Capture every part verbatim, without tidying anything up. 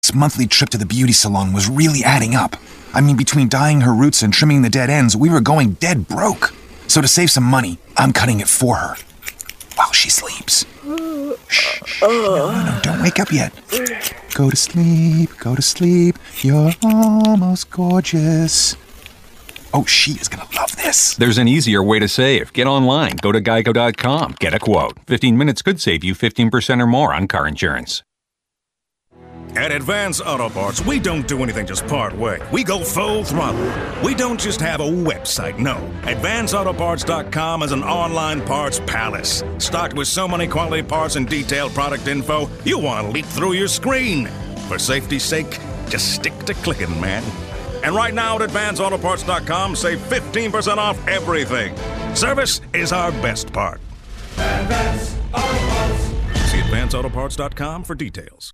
This monthly trip to the beauty salon was really adding up. I mean, between dyeing her roots and trimming the dead ends, we were going dead broke. So to save some money, I'm cutting it for her. While she sleeps. Shh, shh, no, no, no, don't wake up yet. Go to sleep, go to sleep. You're almost gorgeous. Oh, she is going to love this. There's an easier way to save. Get online. Go to geico dot com. Get a quote. fifteen minutes could save you fifteen percent or more on car insurance. At Advance Auto Parts, we don't do anything just part way. We go full throttle. We don't just have a website, no. Advance Auto Parts dot com is an online parts palace. Stocked with so many quality parts and detailed product info, you want to leap through your screen. For safety's sake, just stick to clicking, man. And right now at Advance Auto Parts dot com, save fifteen percent off everything. Service is our best part. Advance Auto Parts. See Advance Auto Parts dot com for details.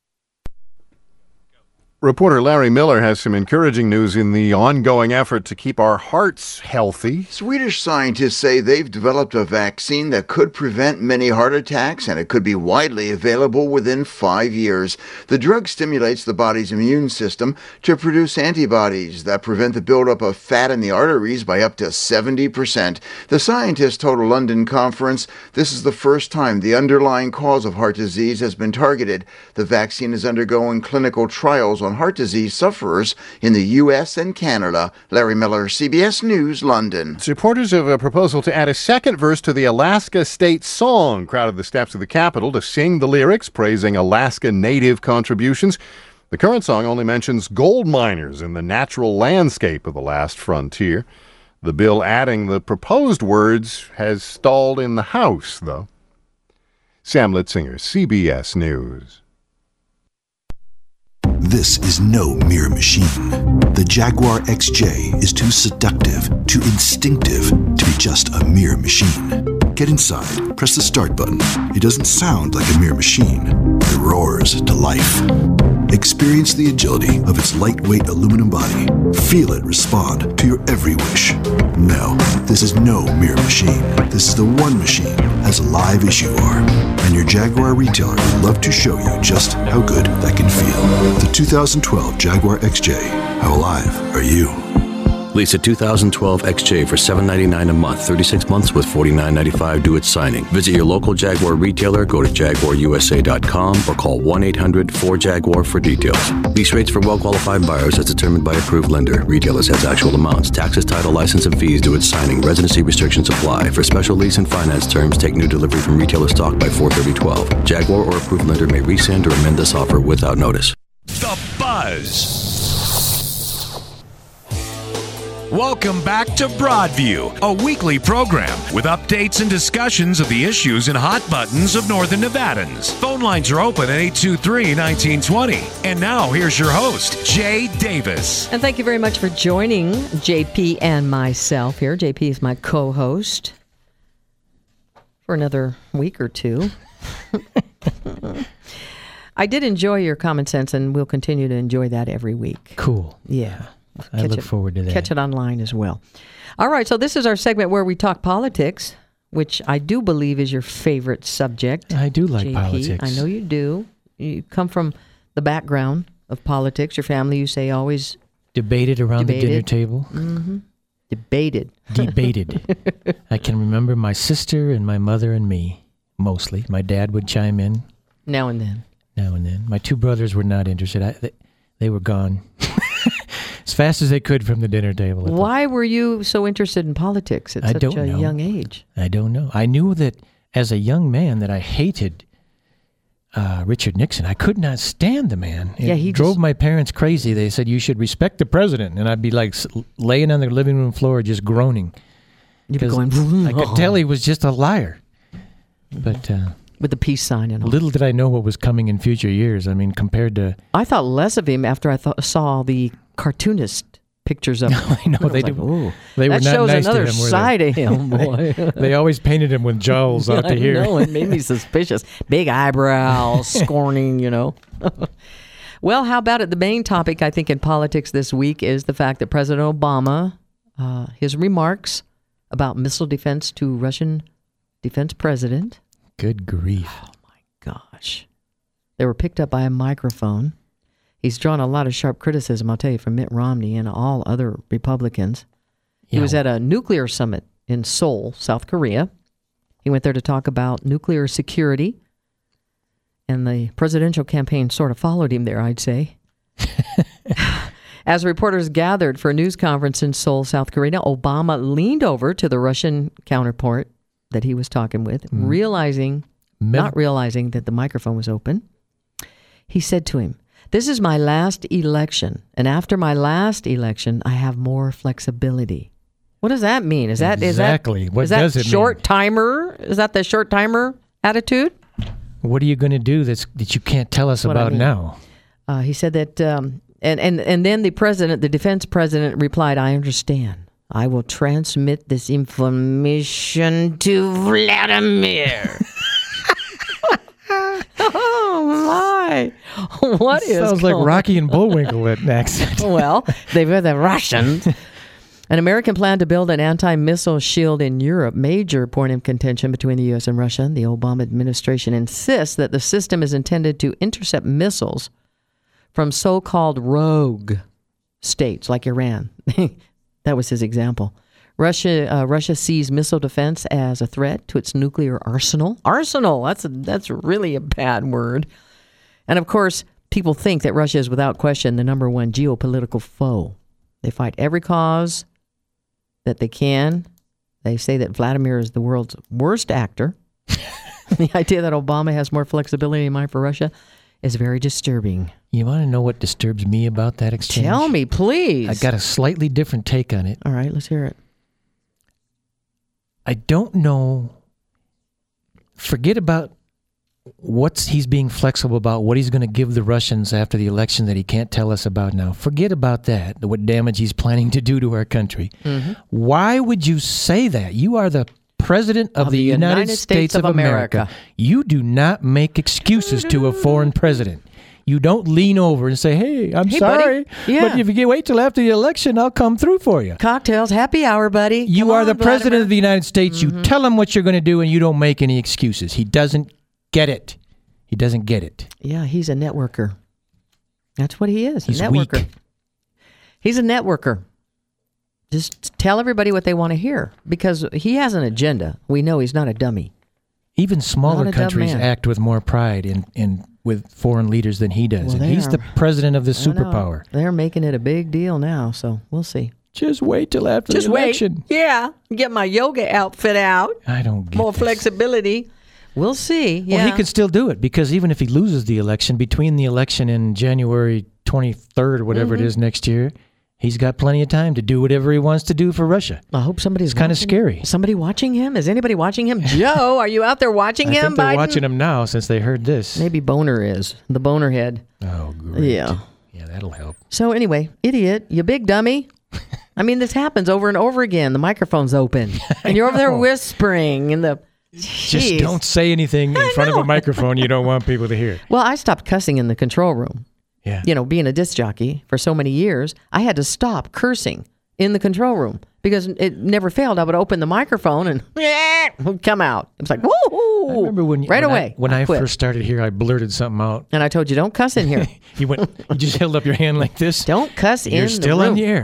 Reporter Larry Miller has some encouraging news in the ongoing effort to keep our hearts healthy. Swedish scientists say they've developed a vaccine that could prevent many heart attacks, and it could be widely available within five years. The drug stimulates the body's immune system to produce antibodies that prevent the buildup of fat in the arteries by up to seventy percent. The scientists told a London conference this is the first time the underlying cause of heart disease has been targeted. The vaccine is undergoing clinical trials on heart disease sufferers in the U S and Canada. Larry Miller, C B S News, London. Supporters of a proposal to add a second verse to the Alaska state song crowded the steps of the Capitol to sing the lyrics, praising Alaska Native contributions. The current song only mentions gold miners and the natural landscape of the last frontier. The bill adding the proposed words has stalled in the House, though. Sam Litzinger, C B S News. This is no mere machine. The Jaguar X J is too seductive, too instinctive to be just a mere machine. Get inside, press the start button. It doesn't sound like a mere machine. It roars to life. Experience the agility of its lightweight aluminum body. Feel it respond to your every wish. No, this is no mere machine. This is the one machine as alive as you are. And your Jaguar retailer would love to show you just how good that can feel. The two thousand twelve Jaguar X J. How alive are you? Lease a two thousand twelve X J for seven hundred ninety-nine dollars a month, thirty-six months with forty-nine ninety-five due at signing. Visit your local Jaguar retailer, go to jaguar u s a dot com or call one eight hundred four jaguar for details. Lease rates for well-qualified buyers as determined by approved lender. Retailer sets actual amounts. Taxes, title, license, and fees due at signing. Residency restrictions apply. For special lease and finance terms, take new delivery from retailer stock by four thirty twelve. Jaguar or approved lender may rescind or amend this offer without notice. The Buzz. Welcome back to Broadview, a weekly program with updates and discussions of the issues and hot buttons of Northern Nevadans. Phone lines are open at eight two three, one nine two zero. And now here's your host, Jay Davis. And thank you very much for joining J P and myself here. J P is my co-host for another week or two. I did enjoy your common sense, and we'll continue to enjoy that every week. Cool. Yeah. I catch look it, forward to that. Catch it online as well. All right, so this is our segment where we talk politics, which I do believe is your favorite subject. I do like J P. politics. I know you do. You come from the background of politics. Your family, you say, always debated around debated. the dinner table. Mm-hmm. Debated. Debated. I can remember my sister and my mother and me, mostly. My dad would chime in. Now and then. Now and then. My two brothers were not interested. I, they, they were gone. As fast as they could from the dinner table. Why were you so interested in politics at I such don't a know. young age? I don't know. I knew that as a young man that I hated uh, Richard Nixon. I could not stand the man. It yeah, he drove just... my parents crazy. They said, you should respect the president. And I'd be like laying on the living room floor just groaning. You'd be going... I could tell he was just a liar. But... Uh, with the peace sign and all. Little did I know what was coming in future years. I mean, compared to... I thought less of him after I th- saw the cartoonist pictures of him. I know, they like, do. They that were not shows nice another to him, were side they? of him, boy. they, they always painted him with jowls out to I here. I know, it made me suspicious. Big eyebrows, scorning, you know. Well, how about it? The main topic, I think, in politics this week is the fact that President Obama, uh, his remarks about missile defense to Russian defense president. Good grief. Oh, my gosh. They were picked up by a microphone. He's drawn a lot of sharp criticism, I'll tell you, from Mitt Romney and all other Republicans. He yeah. was at a nuclear summit in Seoul, South Korea. He went there to talk about nuclear security, and the presidential campaign sort of followed him there, I'd say. As reporters gathered for a news conference in Seoul, South Korea, Obama leaned over to the Russian counterpart that he was talking with, mm. realizing, Mem- not realizing that the microphone was open. He said to him, "This is my last election, and after my last election, I have more flexibility." What does that mean? Is that exactly is that, what is that does it short mean? timer? Is that the short timer attitude? What are you going to do that's that you can't tell us That's about I mean. now? Uh, he said that, um, and and and then the president, the defense president, replied, "I understand. I will transmit this information to Vladimir." Oh my! What is sounds like Rocky and Bullwinkle at next? Well, they were the Russians. An American plan to build an anti-missile shield in Europe, major point of contention between the U S and Russia. The Obama administration insists that the system is intended to intercept missiles from so-called rogue states like Iran. That was his example. Russia uh, Russia sees missile defense as a threat to its nuclear arsenal. Arsenal, that's a, that's really a bad word. And of course, people think that Russia is without question the number one geopolitical foe. They fight every cause that they can. They say that Vladimir is the world's worst actor. The idea that Obama has more flexibility in mind for Russia is very disturbing. You want to know what disturbs me about that exchange? Tell me, please. I got a slightly different take on it. All right, let's hear it. I don't know. Forget about what's he's being flexible about, what he's going to give the Russians after the election that he can't tell us about now. Forget about that, what damage he's planning to do to our country. Mm-hmm. Why would you say that? You are the president of, of the, the United, United States, States of America. America. You do not make excuses to a foreign president. You don't lean over and say, hey, I'm hey, sorry, yeah. but if you wait till after the election, I'll come through for you. Cocktails, happy hour, buddy. You come are on, the Vladimir. president of the United States. Mm-hmm. You tell him what you're going to do, and you don't make any excuses. He doesn't get it. He doesn't get it. Yeah, he's a networker. That's what he is, he's a networker. Weak. He's a networker. Just tell everybody what they want to hear, because he has an agenda. We know he's not a dummy. Even smaller countries act with more pride in, in with foreign leaders than he does. Well, and he's are. the president of the superpower. They're making it a big deal now, so we'll see. Just wait till after Just the election. Wait. Yeah. Get my yoga outfit out. I don't get More this. flexibility. We'll see. Yeah. Well, he could still do it, because even if he loses the election, between the election and January twenty-third or whatever mm-hmm. it is next year, he's got plenty of time to do whatever he wants to do for Russia. I hope somebody's kind of scary. Somebody watching him? Is anybody watching him? Joe, are you out there watching I him, think they're Biden? watching him now since they heard this. Maybe Boner is. The Boner head. Oh, great. Yeah. Yeah, that'll help. So anyway, idiot, you big dummy. I mean, this happens over and over again. The microphone's open. And you're over there whispering in the... Just Jeez. don't say anything in I front know. of a microphone you don't want people to hear. Well, I stopped cussing in the control room. Yeah. You know, being a disc jockey for so many years, I had to stop cursing in the control room because it never failed. I would open the microphone and it would come out. It was like, woo! I remember when, right when away. I, when I, I first started here, I blurted something out. And I told you, don't cuss in here. you went. You just held up your hand like this. Don't cuss You're in still the room. on the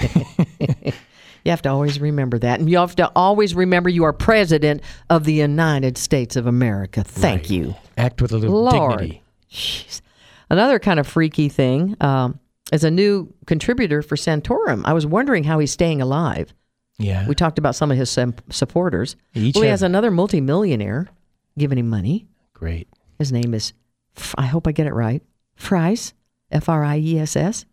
air. You have to always remember that. And you have to always remember you are president of the United States of America. Thank right. you. Act with a little Lord. dignity. Jeez. Another kind of freaky thing um, is a new contributor for Santorum. I was wondering how he's staying alive. Yeah. We talked about some of his sem- supporters. Each well, he have- has another multimillionaire giving him money. Great. His name is, F- I hope I get it right, Friess, F R I E S S.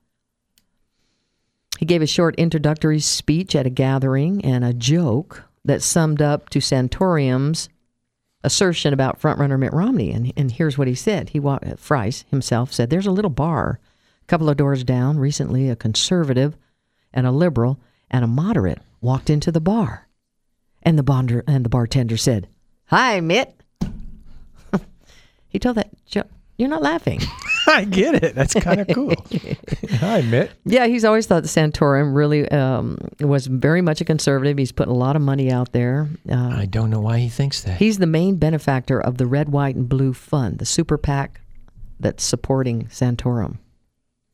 He gave a short introductory speech at a gathering and a joke that summed up to Santorum's assertion about frontrunner Mitt Romney. And, and here's what he said. He walked, Friess himself said, there's a little bar a couple of doors down. Recently, a conservative and a liberal and a moderate walked into the bar. And the bonder, and the bartender said, hi, Mitt. He told that joke. You're not laughing. I get it. That's kind of cool. Hi, Mitt. Yeah, he's always thought that Santorum really um, was very much a conservative. He's putting a lot of money out there. Uh, I don't know why he thinks that. He's the main benefactor of the Red, White, and Blue Fund, the super PAC that's supporting Santorum.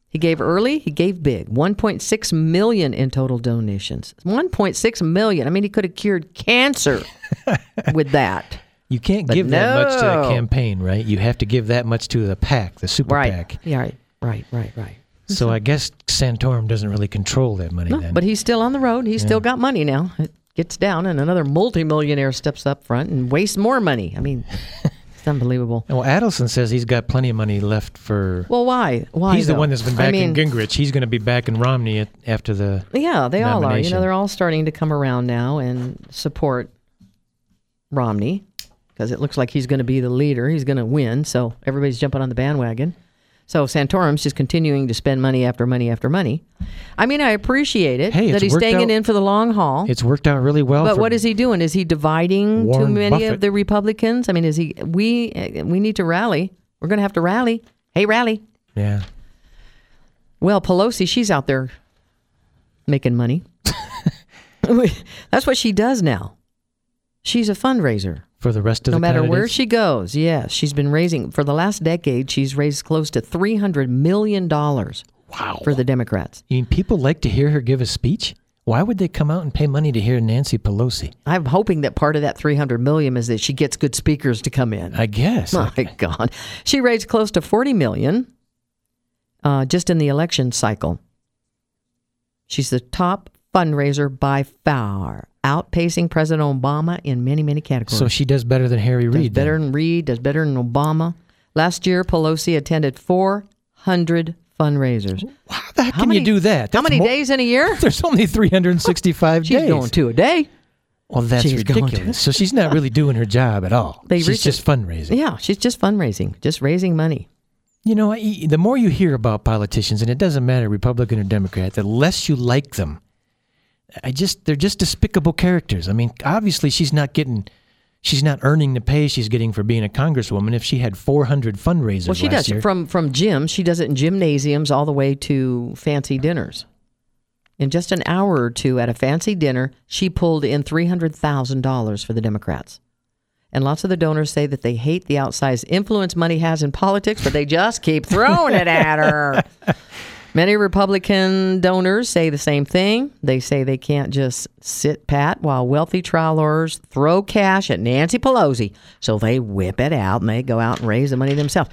He gave early, he gave big. one point six million dollars in total donations. one point six million dollars. I mean, he could have cured cancer with that. You can't But give that no. much to a campaign, right? You have to give that much to the PAC, the super Right. PAC. Yeah, right, right, right, right. So I guess Santorum doesn't really control that money No, then. but he's still on the road. He's still got money now. It gets down, and another multimillionaire steps up front and wastes more money. I mean, it's unbelievable. Well, Adelson says he's got plenty of money left for... Well, why? Why? He's the though? one that's been I backing mean, Gingrich. He's going to be backing Romney at, after the Yeah, they all are. You nomination. know, they're all starting to come around now and support Romney because it looks like he's going to be the leader. He's going to win, so everybody's jumping on the bandwagon. So Santorum's just continuing to spend money after money after money. I mean, I appreciate it Hey, that it's he's worked staying out- in for the long haul. It's worked out really well. But for what is he doing? Is he dividing too Warren many Buffett. of the Republicans? I mean, is he? We we need to rally. We're going to have to rally. Hey, rally! Yeah. Well, Pelosi, she's out there making money. That's what she does now. She's a fundraiser. For the rest of No the matter where candidates? she goes, yes, she's been raising for the last decade. She's raised close to three hundred million dollars. Wow. For the Democrats. You mean people like to hear her give a speech? Why would they come out and pay money to hear Nancy Pelosi? I'm hoping that part of that three hundred million dollars is that she gets good speakers to come in. I guess. My God. She raised close to forty million dollars uh, just in the election cycle. She's the top fundraiser by far, outpacing President Obama in many, many categories. So she does better than Harry does Reid. better then. than Reid, does better than Obama. Last year, Pelosi attended four hundred fundraisers. Wow, how, How can many- you do that? How That's many more- days in a year? There's only three hundred sixty-five She's days. going two a day. Well, that's She's going ridiculous. So she's not really doing her job at all. They she's reach just it. fundraising. Yeah, she's just fundraising, just raising money. You know, I- the more you hear about politicians, and it doesn't matter Republican or Democrat, the less you like them. I just they're just despicable characters. I mean, obviously she's not getting, she's not earning the pay she's getting for being a congresswoman. If she had four hundred fundraisers Well, she last does year, from from gyms. She does it in gymnasiums all the way to fancy dinners. In just an hour or two at a fancy dinner, she pulled in three hundred thousand dollars for the Democrats. And lots of the donors say that they hate the outsized influence money has in politics, but they just keep throwing it at her. Many Republican donors say the same thing. They say they can't just sit pat while wealthy trial lawyers throw cash at Nancy Pelosi. So they whip it out and they go out and raise the money themselves.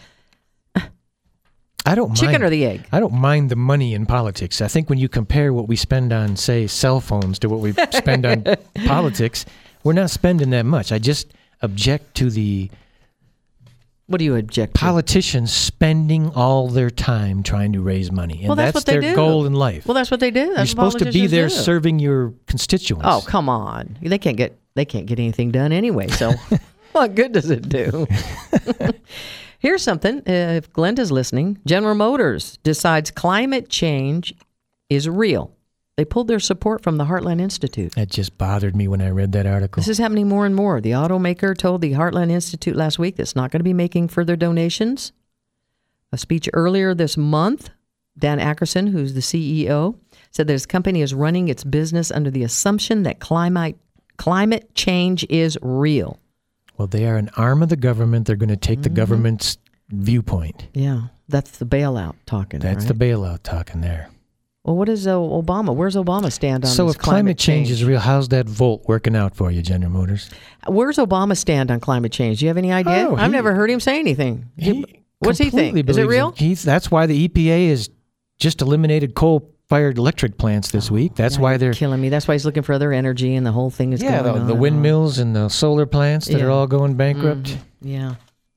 I don't Chicken mind, or the egg? I don't mind the money in politics. I think when you compare what we spend on, say, cell phones to what we spend on politics, we're not spending that much. I just object to the What do you object to? politicians spending all their time trying to raise money. And Well, that's what they their do. goal in life. Well, that's what they do. That's You're supposed to be politicians there do. serving your constituents. Oh, come on. They can't get they can't get anything done anyway. So what good does it do? Here's something. Uh, if Glenda's listening, General Motors decides climate change is real. They pulled their support from the Heartland Institute. That just bothered me when I read that article. This is happening more and more. The automaker told the Heartland Institute last week that's not going to be making further donations. A speech earlier this month, Dan Ackerson, who's the C E O, said that his company is running its business under the assumption that climate climate change is real. Well, they are an arm of the government. They're going to take the Mm-hmm. government's viewpoint. Yeah, that's the bailout talking. That's right? the bailout talking there. Well, what is uh, Obama? Where's Obama stand on So this if climate change, change is real, how's that Volt working out for you, General Motors? Where's Obama stand on climate change? Do you have any idea? Oh, I've he- never heard him say anything. He What's he think? completely Is it believes real? He's, that's why the E P A has just eliminated coal-fired electric plants this week. That's Yeah, why you're they're killing me. That's why he's looking for other energy, and the whole thing is yeah going the, on the and windmills and the solar plants that Yeah. are all going bankrupt. on. Yeah.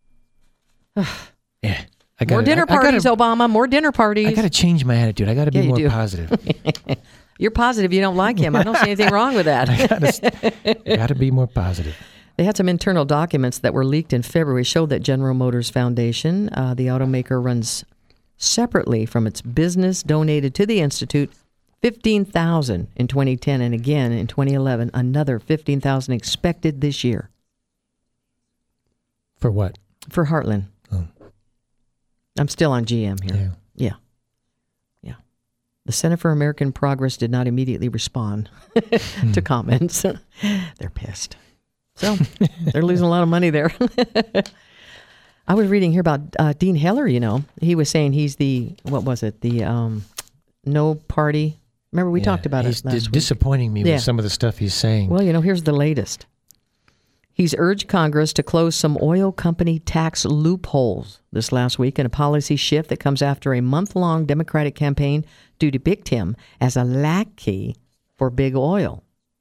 Yeah, I More gotta- dinner I- I gotta- parties, Obama. More dinner parties. I got to change my attitude. I got to be Yeah, you more do. positive. You're positive you don't like him. I don't see anything wrong with that. Got to be more positive. They had some internal documents that were leaked in February showed that General Motors Foundation, uh, the automaker, runs separately from its business donated to the Institute fifteen thousand dollars in twenty ten, and again in twenty eleven, another fifteen thousand dollars expected this year. For what? For Heartland. Oh. I'm still on G M here. Yeah. Yeah. Yeah. The Center for American Progress did not immediately respond to comments. They're pissed. So they're losing a lot of money there. I was reading here about uh, Dean Heller, you know. He was saying he's the, what was it, the um, no party. Remember we Yeah, talked about he's it last dis- week. disappointing me Yeah. with some of the stuff he's saying. Well, you know, here's the latest. He's urged Congress to close some oil company tax loopholes this last week in a policy shift that comes after a month-long Democratic campaign to depict him as a lackey for big oil.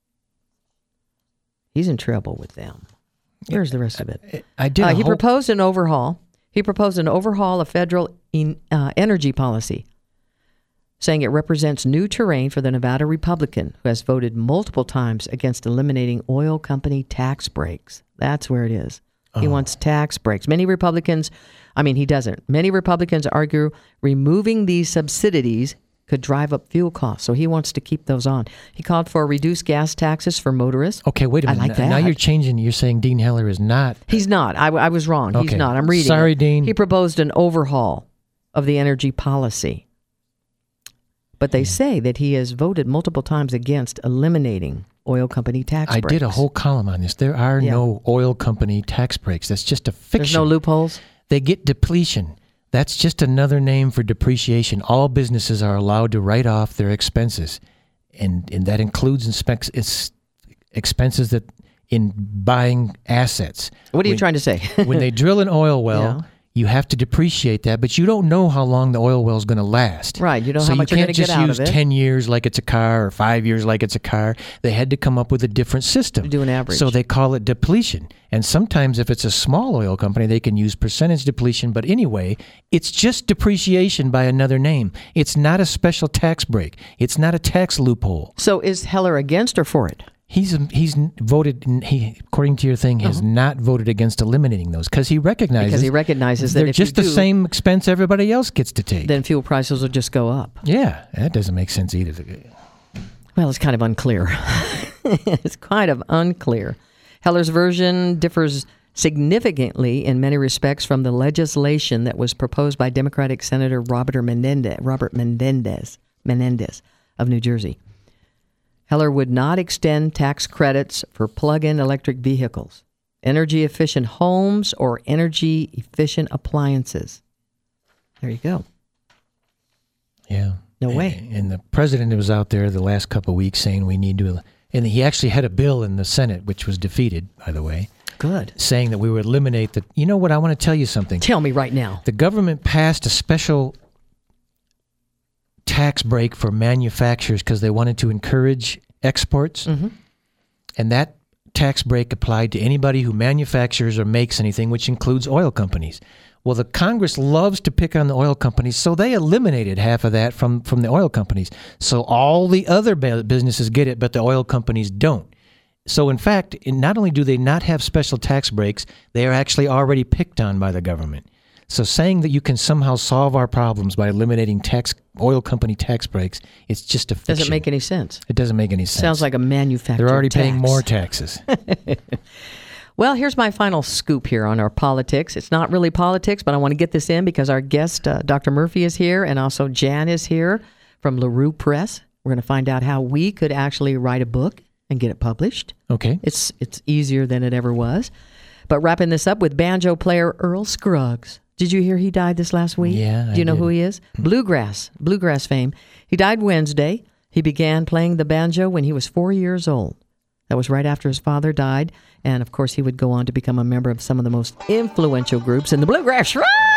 He's in trouble with them. Where's the rest of it? I did. Uh, a he whole- proposed an overhaul. He proposed an overhaul of federal in, uh, energy policy, saying it represents new terrain for the Nevada Republican who has voted multiple times against eliminating oil company tax breaks. That's where it is. He Oh. wants tax breaks. Many Republicans, I mean, he doesn't. Many Republicans argue removing these subsidies could drive up fuel costs, so he wants to keep those on. He called for reduced gas taxes for motorists. Okay, wait a I minute. like Now- Now that. you're changing. You're saying Dean Heller is not. He's not. I, I was wrong. He's Okay. not. I'm reading. Sorry, it. Dean. He proposed an overhaul of the energy policy. But they say that he has voted multiple times against eliminating oil company tax I breaks. did a whole column on this. There are Yeah. no oil company tax breaks. That's just a fiction. There's no loopholes? They get depletion. That's just another name for depreciation. All businesses are allowed to write off their expenses, and, and that includes inspec- it's expenses that in buying assets. What are you When- trying to say? when they drill an oil well, Yeah. you have to depreciate that, but you don't know how long the oil well is going to last. Right, you don't know so how much you you're can't gonna get just out use of it. ten years like it's a car or five years like it's a car. They had to come up with a different system. Do an average. So they call it depletion. And sometimes if it's a small oil company, they can use percentage depletion. But anyway, it's just depreciation by another name. It's not a special tax break. It's not a tax loophole. So is Heller against or for it? He's he's voted. He, according to your thing, has Uh-huh. not voted against eliminating those because he recognizes Because he recognizes that they're if you just the do, same expense everybody else gets to take. then fuel prices will just go up. Yeah, that doesn't make sense either. Well, it's kind of unclear. It's kind of unclear. Heller's version differs significantly in many respects from the legislation that was proposed by Democratic Senator Robert Menendez, Robert Menendez, Menendez of New Jersey. Heller would not extend tax credits for plug-in electric vehicles, energy-efficient homes, or energy-efficient appliances. There you go. Yeah. No way. And the president was out there the last couple of weeks saying we need to, and he actually had a bill in the Senate, which was defeated, by the way. Good. Saying that we would eliminate the, you know what, I want to tell you something. Tell me right now. The government passed a special tax break for manufacturers because they wanted to encourage exports. Mm-hmm. And that tax break applied to anybody who manufactures or makes anything, which includes oil companies. Well, the Congress loves to pick on the oil companies, so they eliminated half of that from, from the oil companies. So all the other ba- businesses get it, but the oil companies don't. So, in fact, in- not only do they not have special tax breaks, they are actually already picked on by the government. So saying that you can somehow solve our problems by eliminating tax oil company tax breaks, it's just a fiction. Doesn't make any sense. It doesn't make any sense. Sounds like a manufactured They're already tax. paying more taxes. Well, here's my final scoop here on our politics. It's not really politics, but I want to get this in because our guest, uh, Doctor Murphy, is here, and also Jan is here from LaRue Press. We're going to find out how we could actually write a book and get it published. Okay. It's it's easier than it ever was. But wrapping this up with banjo player Earl Scruggs. Did you hear he died this last week? Yeah, Do I you know did. who he is? Bluegrass, bluegrass fame. He died Wednesday. He began playing the banjo when he was four years old. That was right after his father died. And, of course, he would go on to become a member of some of the most influential groups in the bluegrass. Right?